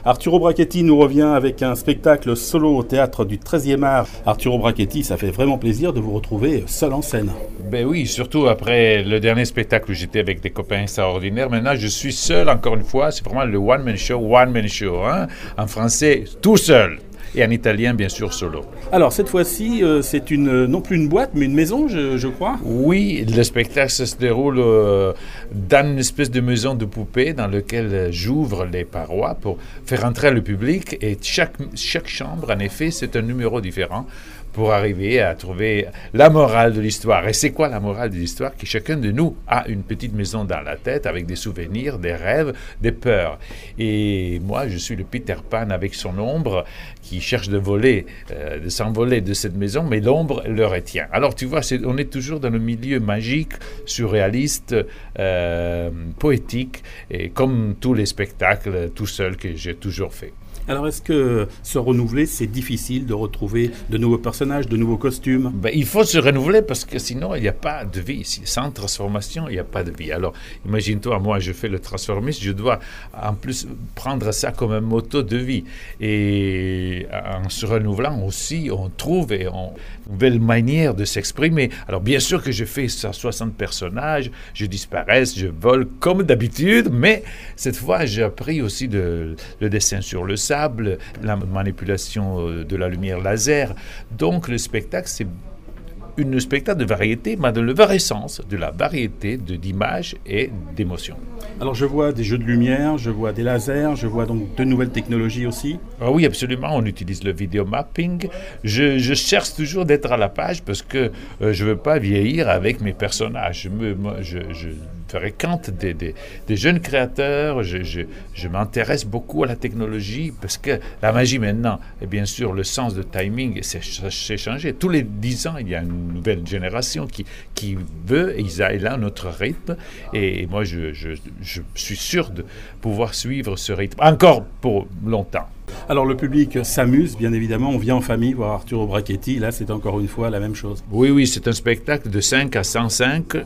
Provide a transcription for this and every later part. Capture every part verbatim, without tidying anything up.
Arturo Brachetti nous revient avec un spectacle solo au théâtre du treizième art. Arturo Brachetti, ça fait vraiment plaisir de vous retrouver seul en scène. Ben oui, surtout après le dernier spectacle où j'étais avec des copains extraordinaires. Maintenant, je suis seul encore une fois. C'est vraiment le one-man show, one-man show. Hein? En français, tout seul. Et en italien, bien sûr, solo. Alors, cette fois-ci, euh, c'est une, non plus une boîte, mais une maison, je, je crois. Oui, le spectacle ça se déroule euh, dans une espèce de maison de poupée dans laquelle j'ouvre les parois pour faire entrer le public. Et chaque, chaque chambre, en effet, c'est un numéro différent pour arriver à trouver la morale de l'histoire. Et c'est quoi la morale de l'histoire? Que chacun de nous a une petite maison dans la tête avec des souvenirs, des rêves, des peurs. Et moi, je suis le Peter Pan avec son ombre qui cherche de voler, euh, de s'envoler de cette maison, mais l'ombre le retient. Alors tu vois, c'est, on est toujours dans le milieu magique, surréaliste, euh, poétique, et comme tous les spectacles tout seul que j'ai toujours fait. Alors, est-ce que se renouveler, c'est difficile de retrouver de nouveaux personnages, de nouveaux costumes? Ben, il faut se renouveler parce que sinon, il n'y a pas de vie. Sans transformation, il n'y a pas de vie. Alors, imagine-toi, moi, je fais le transformisme, je dois en plus prendre ça comme un motto de vie. Et en se renouvelant aussi, on trouve et on, une nouvelle manière de s'exprimer. Alors, bien sûr que je fais ça, soixante personnages, je disparais, je vole comme d'habitude, mais cette fois, j'ai appris aussi de, le dessin sur le sable, la manipulation de la lumière laser. Donc le spectacle, c'est un spectacle de variété, mais dans le vrai sens de la variété de, d'images et d'émotions. Alors je vois des jeux de lumière, je vois des lasers, je vois donc de nouvelles technologies aussi. Ah oui, absolument, on utilise le vidéo mapping. Je, je cherche toujours d'être à la page parce que euh, je ne veux pas vieillir avec mes personnages. Je, me, moi, je, je fréquente des, des, des jeunes créateurs, je, je, je m'intéresse beaucoup à la technologie parce que la magie maintenant, et bien sûr le sens de timing, c'est, c'est changé. Tous les dix ans, il y a une nouvelle génération qui, qui veut, et ils a là notre rythme, et moi je, je, je suis sûr de pouvoir suivre ce rythme encore pour longtemps. Alors le public s'amuse, bien évidemment, on vient en famille voir Arturo Brachetti, là c'est encore une fois la même chose. Oui, oui, c'est un spectacle de cinq à cent cinq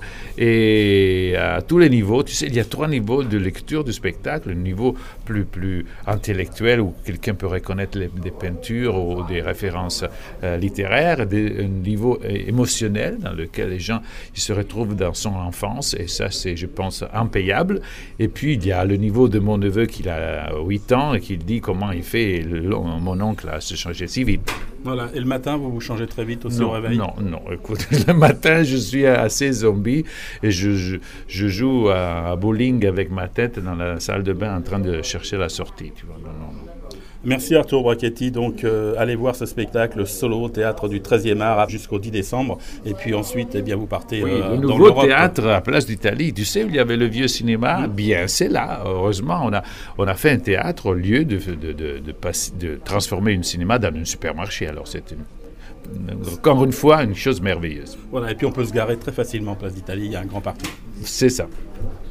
et à tous les niveaux. Tu sais, il y a trois niveaux de lecture du spectacle, le niveau plus, plus intellectuel où quelqu'un peut reconnaître les, des peintures ou des références euh, littéraires, des, un niveau émotionnel dans lequel les gens ils se retrouvent dans son enfance et ça c'est, je pense, impayable. Et puis il y a le niveau de mon neveu qui a huit ans et qui dit comment il fait le, mon oncle à se changer si vite. Voilà, et le matin, vous vous changez très vite aussi non, au réveil? Non, non, écoute, le matin, je suis assez zombie et je, je, je joue à, à bowling avec ma tête dans la salle de bain en train de chercher la sortie, tu vois. Non, non, non. Merci Arturo Brachetti, donc euh, allez voir ce spectacle solo au théâtre du treizième art jusqu'au dix décembre et puis ensuite eh bien, vous partez oui, euh, le dans nouveau l'Europe. Théâtre à Place d'Italie, tu sais où il y avait le vieux cinéma, mmh. bien c'est là, heureusement on a, on a fait un théâtre au lieu de, de, de, de, de, de transformer un cinéma dans un supermarché, alors c'est une, encore une fois une chose merveilleuse. Voilà, et puis on peut se garer très facilement Place d'Italie, il y a un grand parking. C'est ça.